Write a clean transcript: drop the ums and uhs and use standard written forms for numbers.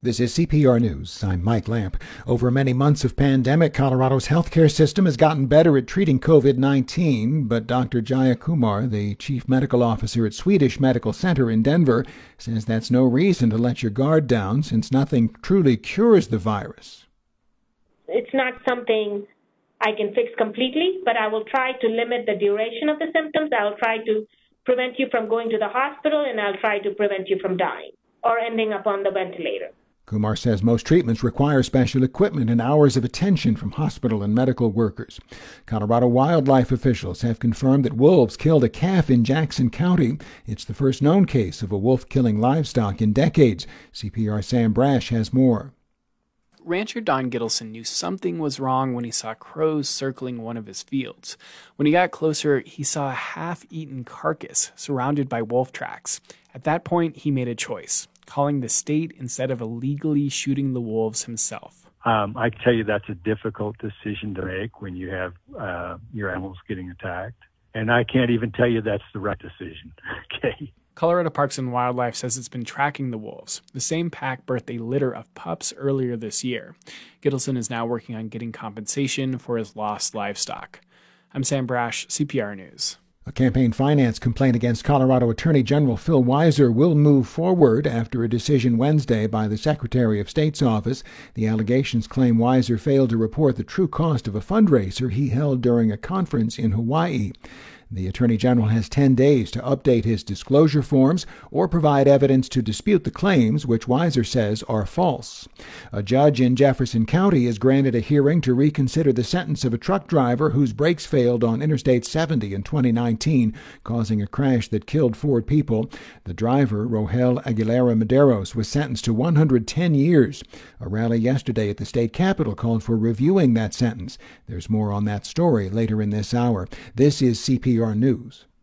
This is CPR News. I'm Mike Lamp. Over many months of pandemic, Colorado's healthcare system has gotten better at treating COVID-19, but Dr. Jaya Kumar, the chief medical officer at Swedish Medical Center in Denver, says that's no reason to let your guard down since nothing truly cures the virus. It's not something I can fix completely, but I will try to limit the duration of the symptoms. I'll try to prevent you from going to the hospital, and I'll try to prevent you from dying or ending up on the ventilator. Kumar says most treatments require special equipment and hours of attention from hospital and medical workers. Colorado wildlife officials have confirmed that wolves killed a calf in Jackson County. It's the first known case of a wolf killing livestock in decades. CPR Sam Brash has more. Rancher Don Gittleson knew something was wrong when he saw crows circling one of his fields. When he got closer, he saw a half-eaten carcass surrounded by wolf tracks. At that point, he made a choice, calling the state instead of illegally shooting the wolves himself. I can tell you that's a difficult decision to make when you have your animals getting attacked. And I can't even tell you that's the right decision. Okay. Colorado Parks and Wildlife says it's been tracking the wolves. The same pack birthed a litter of pups earlier this year. Gittleson is now working on getting compensation for his lost livestock. I'm Sam Brash, CPR News. A campaign finance complaint against Colorado Attorney General Phil Weiser will move forward after a decision Wednesday by the Secretary of State's office. The allegations claim Weiser failed to report the true cost of a fundraiser he held during a conference in Hawaii. The Attorney General has 10 days to update his disclosure forms or provide evidence to dispute the claims, which Weiser says are false. A judge in Jefferson County has granted a hearing to reconsider the sentence of a truck driver whose brakes failed on Interstate 70 in 2019, causing a crash that killed 4 people. The driver, Rohel Aguilera Medeiros, was sentenced to 110 years. A rally yesterday at the state capitol called for reviewing that sentence. There's more on that story later in this hour. This is CPR News.